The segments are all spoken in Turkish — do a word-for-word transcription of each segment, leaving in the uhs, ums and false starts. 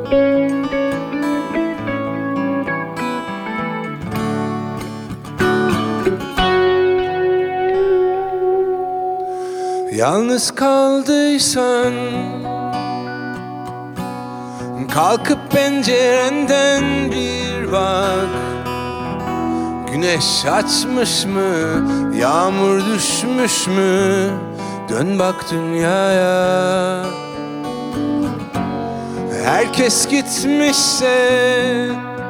Yalnız kaldıysan kalkıp pencerenden bir bak. Güneş açmış mı, yağmur düşmüş mü? Dön bak dünyaya. Herkes gitmişse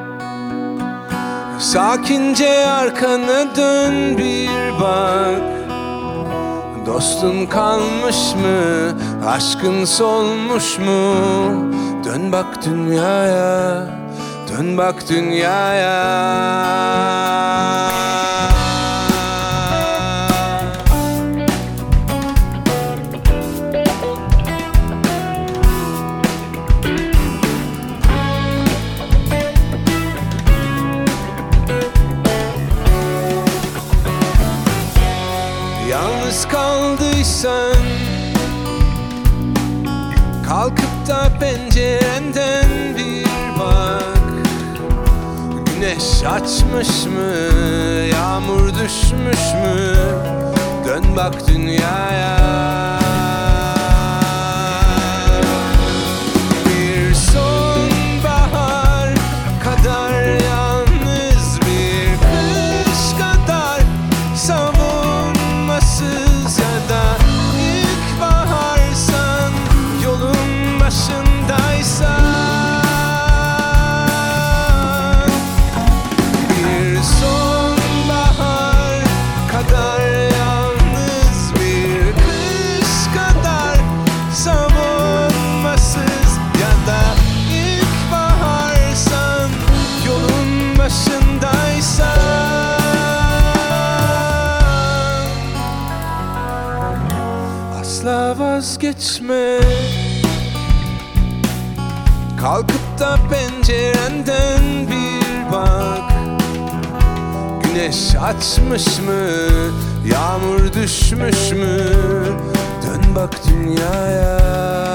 sakince arkana dön bir bak. Dostun kalmış mı, aşkın solmuş mu? Dön bak dünyaya, dön bak dünyaya. Yalnız kaldıysan kalkıp da pencerenden bir bak. Güneş açmış mı, yağmur düşmüş mü? Dön bak dünyaya. Bir sonbahar kadar yalnız, bir kış kadar savunmasız, ya da ilkbaharsan, yolun başındaysan. Bir sonbahar kadar yalnız, bir kış kadar savunmasız, ya da ilkbaharsan, yolun başındaysan. Asla vazgeçme, kalkıp da pencerenden bir bak. Güneş açmış mı, yağmur düşmüş mü? Dön bak dünyaya.